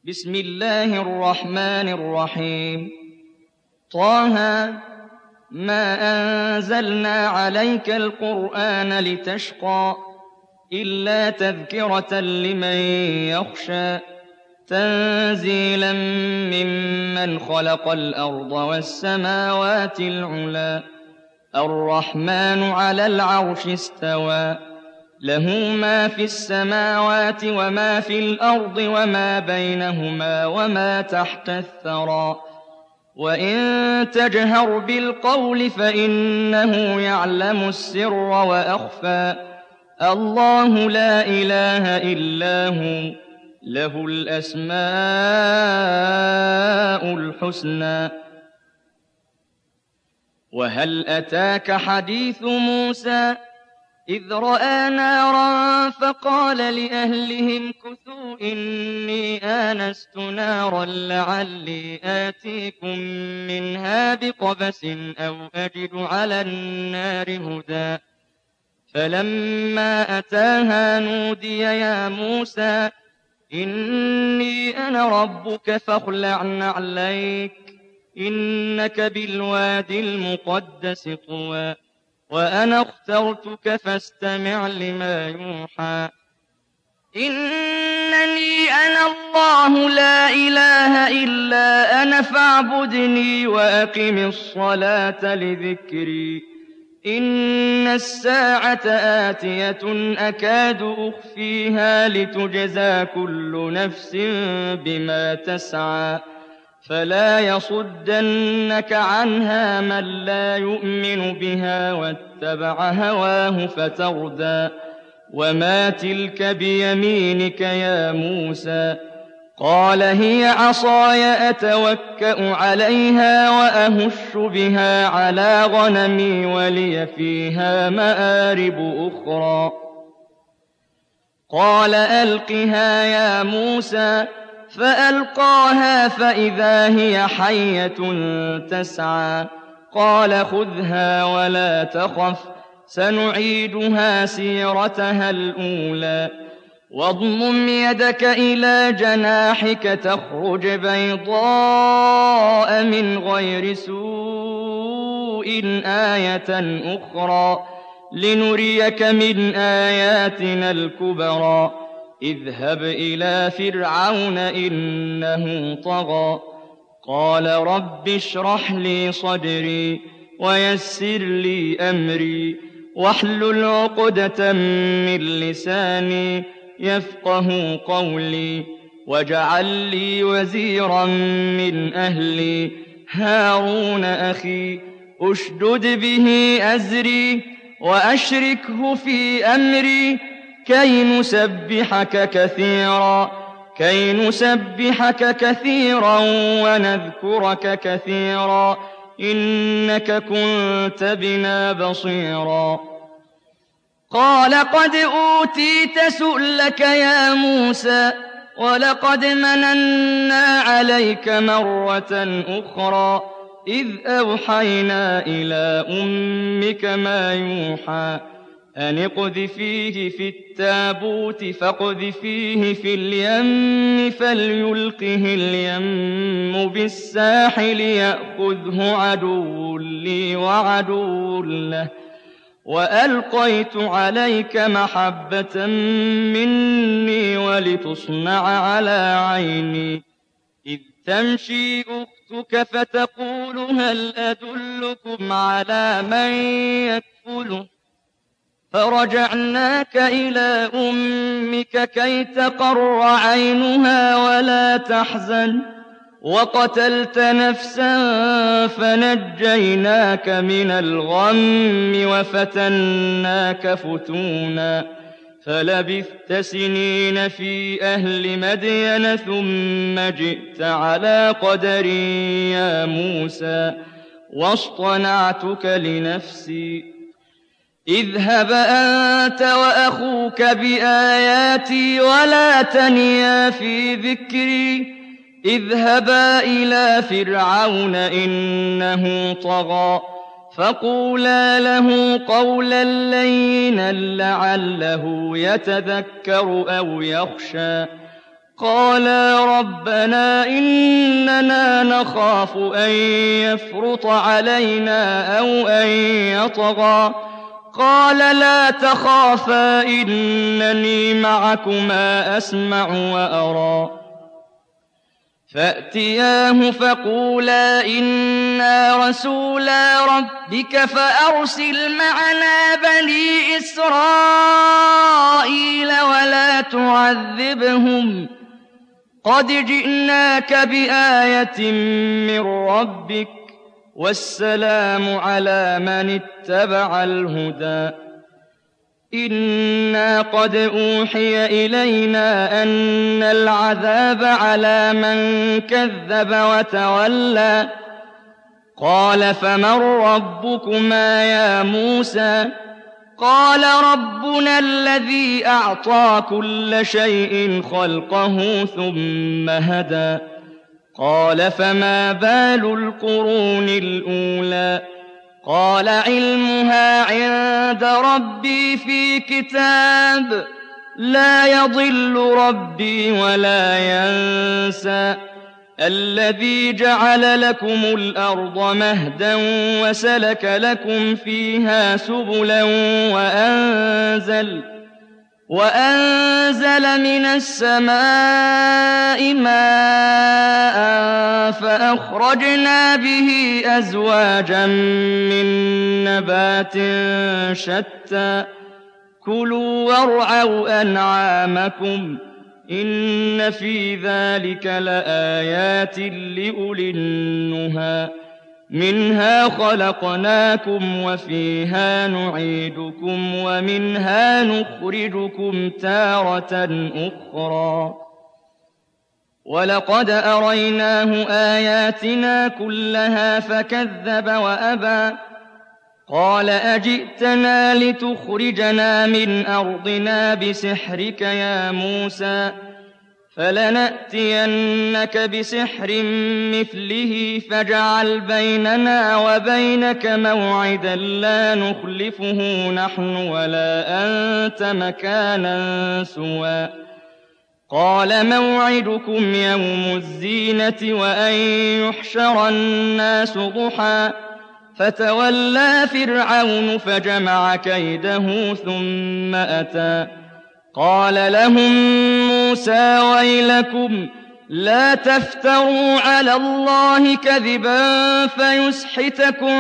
بسم الله الرحمن الرحيم. طه ما أنزلنا عليك القرآن لتشقى إلا تذكرة لمن يخشى تنزيلا ممن خلق الأرض والسماوات العلى الرحمن على العرش استوى له ما في السماوات وما في الأرض وما بينهما وما تحت الثرى وإن تجهر بالقول فإنه يعلم السر وأخفى الله لا إله إلا هو له الأسماء الحسنى. وهل أتاك حديث موسى إذ رأى نارا فقال لأهلهم كثوا إني آنست نارا لعلي آتيكم منها بقبس أو أجد على النار هدى فلما أتاها نودي يا موسى إني أنا ربك فاخلع نعليك إنك بالوادي المقدس طوى وأنا اخترتك فاستمع لما يوحى إنني أنا الله لا إله إلا أنا فاعبدني وأقم الصلاة لذكري إن الساعة آتية أكاد أخفيها لتجزى كل نفس بما تسعى فلا يصدنك عنها من لا يؤمن بها واتبع هواه فتردى وما تلك بيمينك يا موسى قال هي عصاي أتوكأ عليها وأهش بها على غنمي ولي فيها مآرب أخرى قال ألقها يا موسى فألقاها فإذا هي حية تسعى قال خذها ولا تخف سنعيدها سيرتها الأولى واضمم يدك إلى جناحك تخرج بيضاء من غير سوء آية أخرى لنريك من آياتنا الكبرى اذهب إلى فرعون إنه طغى قال رب اشرح لي صدري ويسر لي أمري واحلل عقدة من لساني يفقه قولي واجعل لي وزيرا من أهلي هارون أخي أشدد به أزري وأشركه في أمري كي نسبحك كثيرا ونذكرك كثيرا إنك كنت بنا بصيرا قال قد أوتيت سؤلك يا موسى ولقد مننا عليك مرة أخرى إذ أوحينا إلى أمك ما يوحى أن اقذفيه في التابوت فاقذفيه في اليم فليلقه اليم بالساحل يأخذه عدو لي وعدو له وألقيت عليك محبة مني ولتصنع على عيني إذ تمشي أختك فتقول هل أدلكم على من يكفله فرجعناك إلى أمك كي تقر عينها ولا تحزن وقتلت نفسا فنجيناك من الغم وفتناك فتونا فلبثت سنين في أهل مدين ثم جئت على قدر يا موسى واصطنعتك لنفسي اذهب أنت وأخوك بآياتي ولا تنيا في ذكري اذهبا إلى فرعون إنه طغى فقولا له قولا لينا لعله يتذكر أو يخشى قالا ربنا إننا نخاف أن يفرط علينا أو أن يطغى قال لا تخافا إنني معكما أسمع وأرى فأتياه فقولا إنا رسولا ربك فأرسل معنا بني إسرائيل ولا تعذبهم قد جئناك بآية من ربك والسلام على من اتبع الهدى إنا قد أوحي إلينا أن العذاب على من كذب وتولى قال فمن ربكما يا موسى قال ربنا الذي أعطى كل شيء خلقه ثم هدى قال فما بال القرون الأولى قال علمها عند ربي في كتاب لا يضل ربي ولا ينسى الذي جعل لكم الأرض مهدا وسلك لكم فيها سبلا وأنزل من السماء ماء فأخرجنا به أزواجا من نبات شتى كلوا وارعوا أنعامكم إن في ذلك لآيات لأولي النهى منها خلقناكم وفيها نعيدكم ومنها نخرجكم تارة أخرى ولقد أريناه آياتنا كلها فكذب وأبى قال أجئتنا لتخرجنا من أرضنا بسحرك يا موسى فلنأتينك بسحر مثله فاجعل بيننا وبينك موعدا لا نخلفه نحن ولا أنت مكانا سوى قال موعدكم يوم الزينة وأن يحشر الناس ضحى فتولى فرعون فجمع كيده ثم أتى قال لهم موسى ويلكم لا تفتروا على الله كذبا فيسحتكم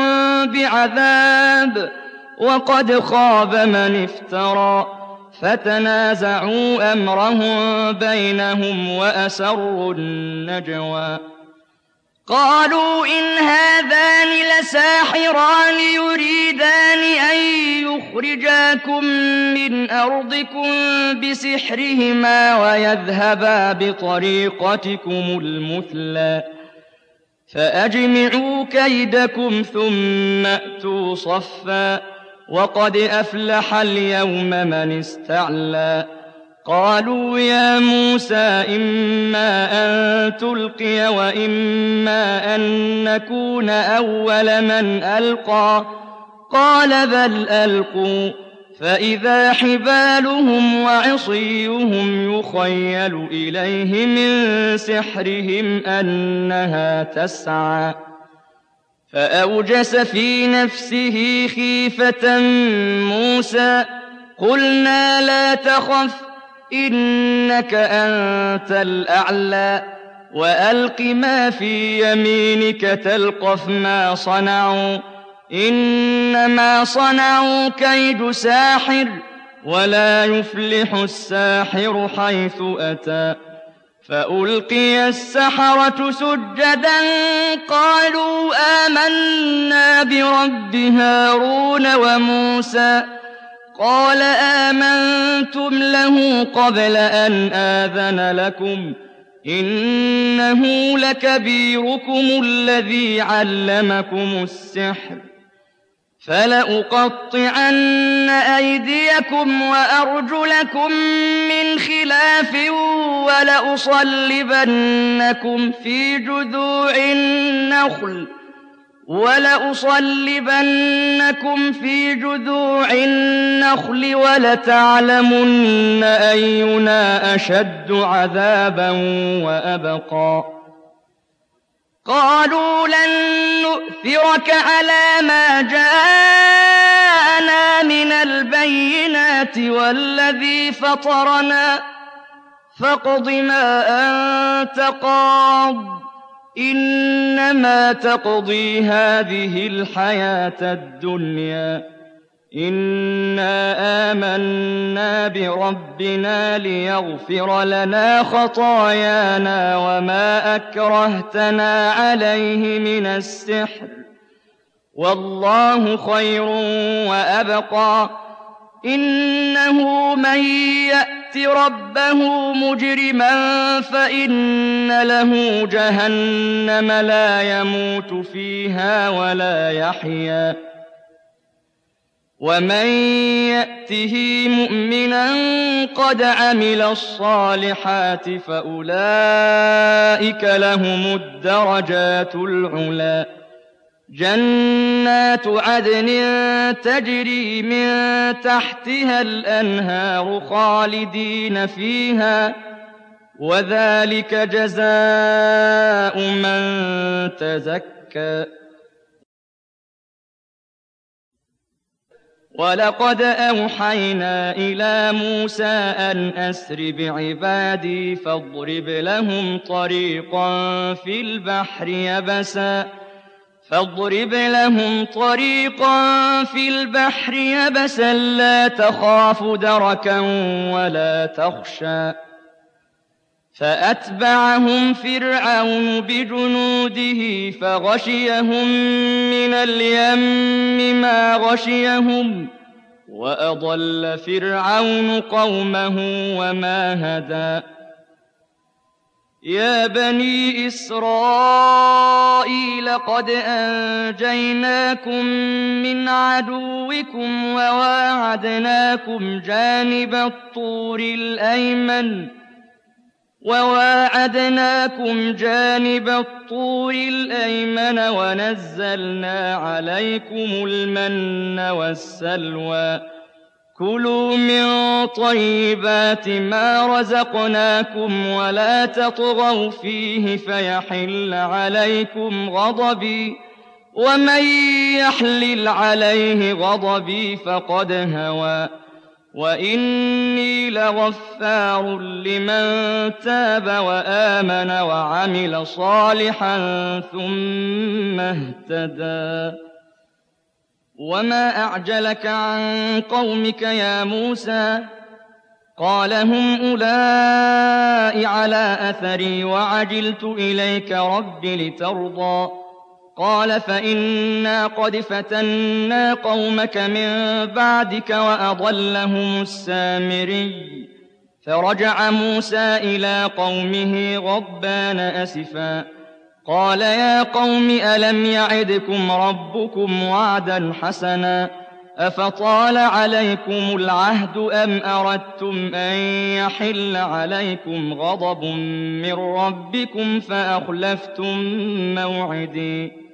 بعذاب وقد خاب من افترى فتنازعوا أمرهم بينهم وأسروا النجوى قالوا إن هذان لساحران يريدان أن يخرجاكم من أرضكم بسحرهما ويذهبا بطريقتكم المثلى فأجمعوا كيدكم ثم أتوا صفا وقد أفلح اليوم من استعلى قالوا يا موسى إما أن تلقي وإما أن نكون أول من ألقى قال بل ألقوا فإذا حبالهم وعصيهم يخيل إليه من سحرهم أنها تسعى فأوجس في نفسه خيفة موسى قلنا لا تخف إنك أنت الأعلى وألق ما في يمينك تلقف ما صنعوا إنما صنعوا كيد ساحر ولا يفلح الساحر حيث أتى فألقي السحرة سجدا قالوا آمنا برب هارون وموسى قال آمنتم له قبل أن آذن لكم إنه لكبيركم الذي علمكم السحر فلأقطعن أيديكم وأرجلكم من خلاف ولأصلبنكم في جذوع النخل وَلَأُصَلِّبَنَّكُمْ فِي جُذُوعِ النَّخْلِ وَلَتَعْلَمُنَّ أَيُّنَا أَشَدُّ عَذَابًا وَأَبْقَىٰ قَالُوا لَن نُّؤْثِرَكَ عَلَىٰ مَا جَاءَنَا مِنَ الْبَيِّنَاتِ وَالَّذِي فَطَرَنَا فَاقْضِ مَا أَنتَ قَاضٍ إِنَّمَا تَقْضِي هَٰذِهِ الْحَيَاةَ الدُّنْيَا إِنَّا آمَنَّا بِرَبِّنَا لِيَغْفِرَ لَنَا خَطَايَانَا وَمَا أَكْرَهْتَنَا عَلَيْهِ مِنَ السِّحْرِ وَاللَّهُ خَيْرٌ وَأَبْقَىٰ إِنَّهُ مَن يَأْتِ رَبَّهُ مُجْرِمًا فَإِنَّ لَهُ جَهَنَّمَ لَا يَمُوتُ فِيهَا وَلَا يَحْيَىٰ وَمَن يَأْتِهِ مُؤْمِنًا قَدْ عَمِلَ الصَّالِحَاتِ فَأُولَٰئِكَ لَهُمُ الدَّرَجَاتُ الْعُلَىٰ جَنَّاتُ عَدْنٍ تَجْرِي مِن تَحْتِهَا الْأَنْهَارُ خَالِدِينَ فِيهَا وَذَٰلِكَ جَزَاءُ مَن تَزَكَّىٰ وَلَقَدْ أَوْحَيْنَا إِلَىٰ مُوسَىٰ أَنْ أَسْرِ بِعِبَادِي فَاضْرِبْ لَهُمْ طَرِيقًا فِي الْبَحْرِ يَبَسًا لَّا تَخَافُ دَرَكًا وَلَا تَخْشَىٰ فَأَتْبَعَهُمْ فِرْعَوْنُ بِجُنُودِهِ فَغَشِيَهُم مِّنَ الْيَمِّ مَا غَشِيَهُمْ وَأَضَلَّ فِرْعَوْنُ قَوْمَهُ وَمَا هَدَىٰ يَا بَنِي إِسْرَائِيلَ قَدْ أَنجَيْنَاكُم مِّنْ عَدُوِّكُمْ وَوَاعَدْنَاكُمْ جَانِبَ الطُّورِ الْأَيْمَنَ وَنَزَّلْنَا عَلَيْكُمُ الْمَنَّ وَالسَّلْوَىٰ كُلُوا مِن طَيِّبَاتِ مَا رَزَقْنَاكُمْ وَلَا تَطْغَوْا فِيهِ فَيَحِلَّ عَلَيْكُمْ غَضَبِي وَمَن يَحْلِلْ عَلَيْهِ غَضَبِي فَقَدْ هَوَىٰ وَإِنِّي لَغَفَّارٌ لِّمَن تَابَ وَآمَنَ وَعَمِلَ صَالِحًا ثُمَّ اهْتَدَىٰ وَمَا أَعْجَلَكَ عَن قَوْمِكَ يَا مُوسَىٰ قَالَ هُمْ أُولَاءِ عَلَىٰ أَثَرِي وَعَجِلْتُ إِلَيْكَ رَبِّ لِتَرْضَىٰ قَالَ فَإِنَّا قَدْ فَتَنَّا قَوْمَكَ مِن بَعْدِكَ وَأَضَلَّهُمُ السَّامِرِيُّ فَرَجَعَ مُوسَىٰ إِلَىٰ قَوْمِهِ غَضْبَانَ أَسِفًا قَالَ يَا قَوْمِ أَلَمْ يَعِدْكُمْ رَبُّكُمْ وَعْدًا حَسَنًا أَفَطَالَ عَلَيْكُمُ الْعَهْدُ أَمْ أَرَدتُّمْ أَن يَحِلَّ عَلَيْكُمْ غَضَبٌ مِّن رَّبِّكُمْ فَأَخْلَفْتُم مَّوْعِدِي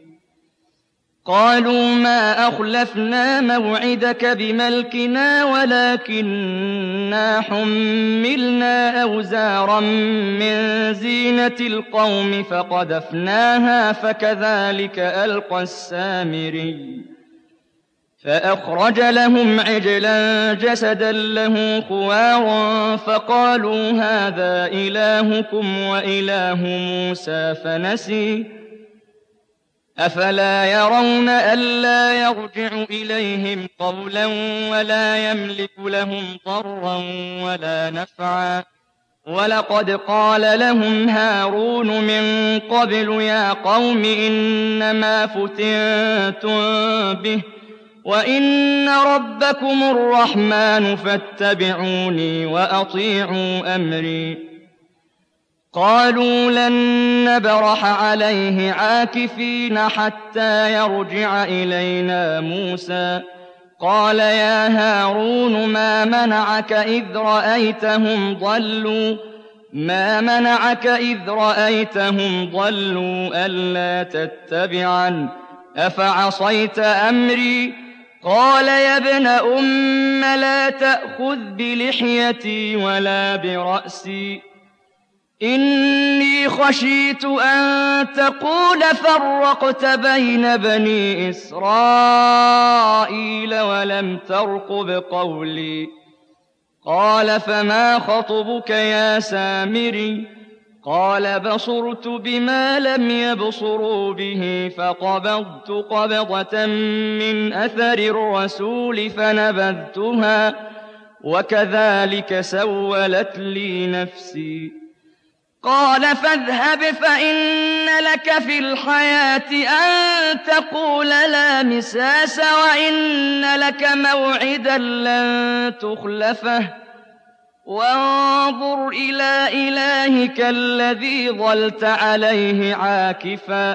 قَالُوا مَا أَخْلَفْنَا مَوْعِدَكَ بِمَلْكِنَا وَلَٰكِنَّا حُمِّلْنَا أَوْزَارًا مِّن زِينَةِ الْقَوْمِ فَقَذَفْنَاهَا فَكَذَٰلِكَ أَلْقَى السَّامِرِيُّ فَأَخْرَجَ لَهُمْ عِجْلًا جَسَدًا لَّهُ خُوَارٌ فَقَالُوا هَٰذَا إِلَٰهُكُمْ وَإِلَٰهُ مُوسَىٰ فَنَسِيَ أَفَلَا يَرَوْنَ أَلَّا يَرْجِعُ إِلَيْهِمْ قَوْلًا وَلَا يَمْلِكُ لَهُمْ ضَرًّا وَلَا نَفْعًا وَلَقَدْ قَالَ لَهُمْ هَارُونُ مِن قَبْلُ يَا قَوْمِ إِنَّمَا فُتِنتُم بِهِ وَإِنَّ رَبَّكُمُ الرَّحْمَٰنُ فَاتَّبِعُونِي وَأَطِيعُوا أَمْرِي قَالُوا لَن نَّبْرَحَ عَلَيْهِ عَاكِفِينَ حَتَّىٰ يَرْجِعَ إِلَيْنَا مُوسَىٰ قَالَ يَا هَارُونُ مَا مَنَعَكَ إِذْ رَأَيْتَهُمْ ضَلُّوا أَلَّا تَتَّبِعَنِ ۖ أفعصيت أمري؟ قال يا ابن أم لا تأخذ بلحيتي ولا برأسي، إني خشيت أن تقول فرقت بين بني إسرائيل ولم ترقب قولي. قال فما خطبك يا سامري؟ قال بصرت بما لم يبصروا به فقبضت قبضة من أثر الرسول فنبذتها وكذلك سولت لي نفسي. قال فاذهب فإن لك في الحياة أن تقول لا مساس وإن لك موعدا لن تخلفه وانظر إلى إلهك الذي ظلت عليه عاكفا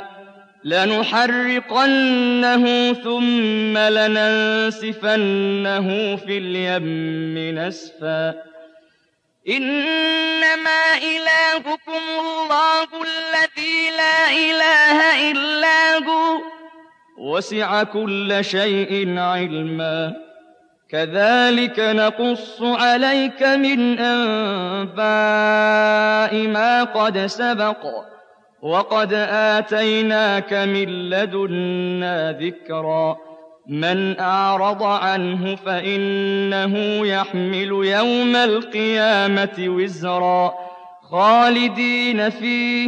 لنحرقنه ثم لننسفنه في اليم نسفا. إنما إلهكم الله الذي لا إله إلا هو وسع كل شيء علما. كذلك نقص عليك من أنباء ما قد سبق وقد آتيناك من لدنا ذكرا. من أعرض عنه فإنه يحمل يوم القيامة وزرا خالدين فيه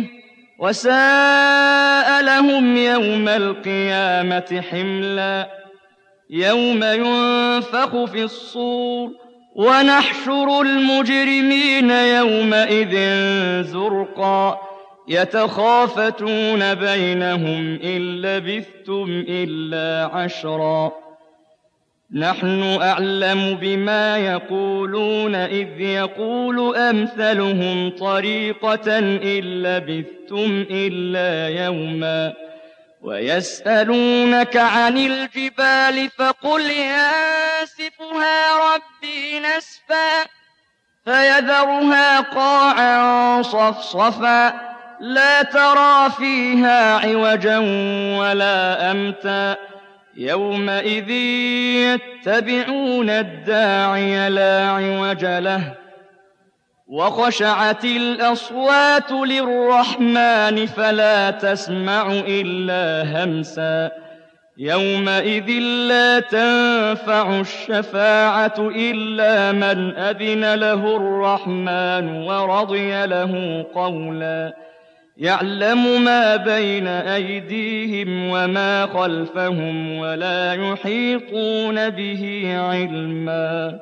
وساء لهم يوم القيامة حملا. يوم ينفخ في الصور ونحشر المجرمين يومئذ زرقا يتخافتون بينهم إن لبثتم إلا عشرا. نحن أعلم بما يقولون إذ يقول أمثلهم طريقة إن لبثتم إلا يوما. ويسألونك عن الجبال فقل ينسفها ربي نسفا فيذرها قاعا صفصفا لا ترى فيها عوجا ولا أمتا. يومئذ يتبعون الداعي لا عوج له وخشعت الأصوات للرحمن فلا تسمع إلا همسا. يومئذ لا تنفع الشفاعة إلا من أذن له الرحمن ورضي له قولا. يعلم ما بين أيديهم وما خلفهم ولا يحيطون به علما.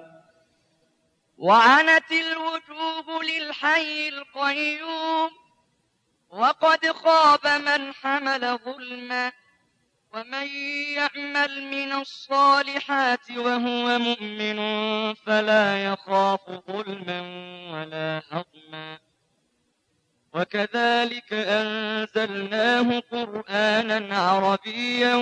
وعنت الوجوه للحي القيوم وقد خاب من حمل ظلما. ومن يعمل من الصالحات وهو مؤمن فلا يخاف ظلما ولا هضما. وكذلك أنزلناه قرآنا عربيا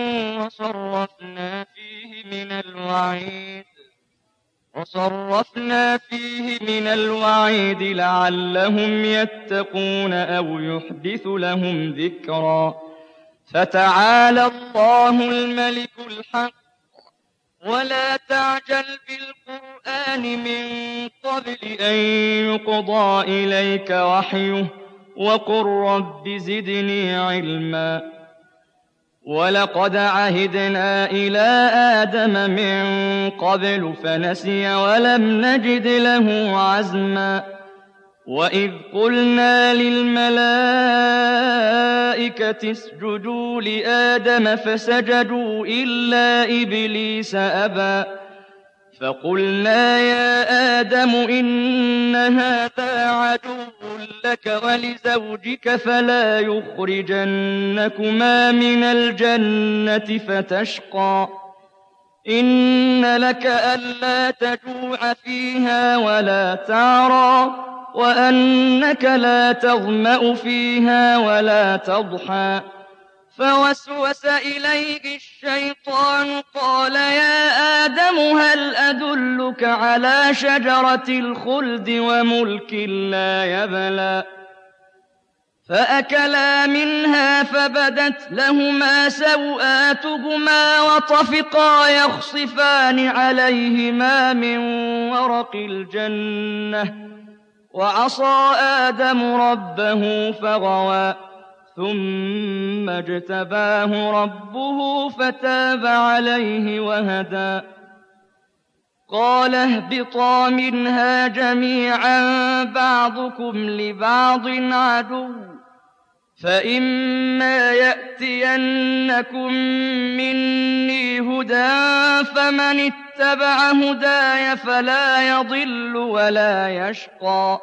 وصرفنا فيه من الوعيد لعلهم يتقون أو يحدث لهم ذكرا. فتعالى الله الملك الحق ولا تعجل بالقرآن من قبل أن يقضى إليك وحيه وقل رب زدني علما. ولقد عهدنا إلى آدم من قبل فنسي ولم نجد له عزما. وإذ قلنا للملائكة اسجدوا لآدم فسجدوا إلا إبليس أبى. فقلنا يا آدم إن هذا عدو لك ولزوجك فلا يخرجنكما من الجنة فتشقى. إن لك ألا تجوع فيها ولا تعرى وأنك لا تظمأ فيها ولا تضحى. فوسوس إليه الشيطان قال يا آدم هل أدلك على شجرة الخلد وملك لا يبلى. فأكلا منها فبدت لهما سوآتهما وطفقا يخصفان عليهما من ورق الجنة وعصى آدم ربه فغوى ثم اجتباه ربه فتاب عليه وهدى قال اهبطا منها جميعا بعضكم لبعض عدو فإما يأتينكم مني هدى فمن اتبع هداي فلا يضل ولا يشقى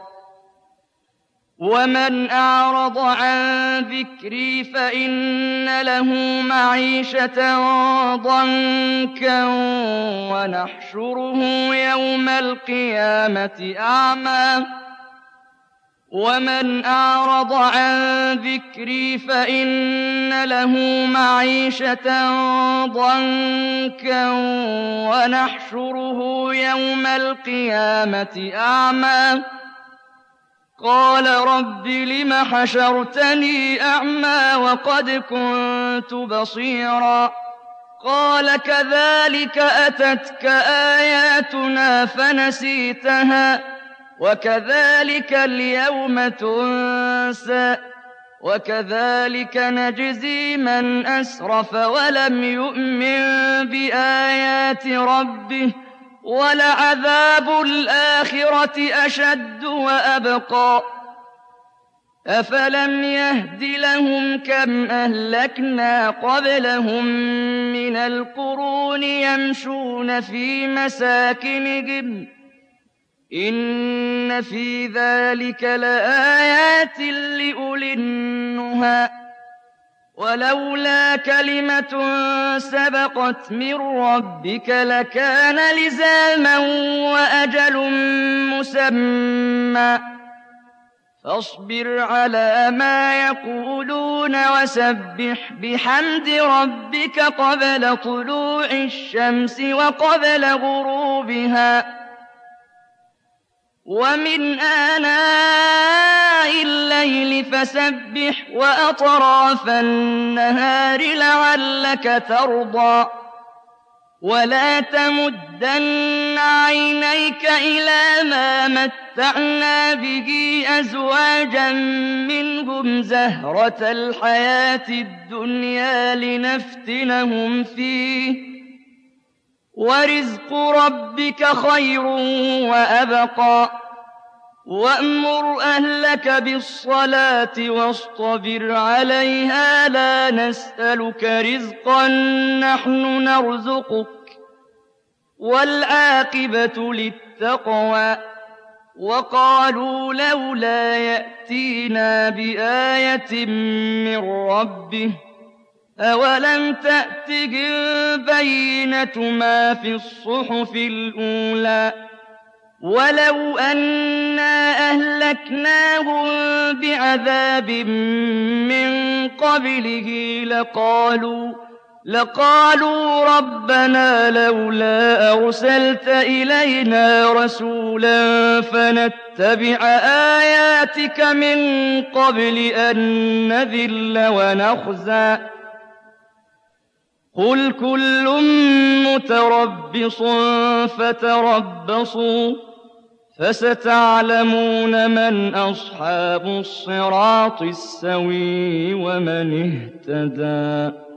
ومن أعرض عن ذكري فإن له معيشة ضنكا ونحشره يوم القيامة أعمى ومن أعرض عن ذكري فإن له معيشة ضنكا ونحشره يوم القيامة أعمى قال رب لم حشرتني أعمى وقد كنت بصيرا قال كذلك أتتك آياتنا فنسيتها وكذلك اليوم تنسى وكذلك نجزي من أسرف ولم يؤمن بآيات ربه ولعذاب الآخرة أشد وأبقى أفلم يهد لهم كم أهلكنا قبلهم من القرون يمشون في مساكنهم إن في ذلك لآيات لأولي النهى ولولا كلمة سبقت من ربك لكان لزاما وأجل مسمى فاصبر على ما يقولون وسبح بحمد ربك قبل طلوع الشمس وقبل غروبها ومن آناء الليل فسبح وأطراف النهار لعلك ترضى ولا تمدن عينيك إلى ما متعنا به أزواجا منهم زهرة الحياة الدنيا لنفتنهم فيه ورزق ربك خير وأبقى وأمر أهلك بالصلاة واصطبر عليها لا نسألك رزقا نحن نرزقك والعاقبة للتقوى وقالوا لولا يأتينا بآية من ربه أولم تأتهم بينة ما في الصحف الأولى ولو أنا أهلكناهم بعذاب من قبله لقالوا ربنا لولا أرسلت إلينا رسولا فنتبع آياتك من قبل أن نذل ونخزى قل كل متربص فتربصوا فستعلمون من أصحاب الصراط السوي ومن اهتدى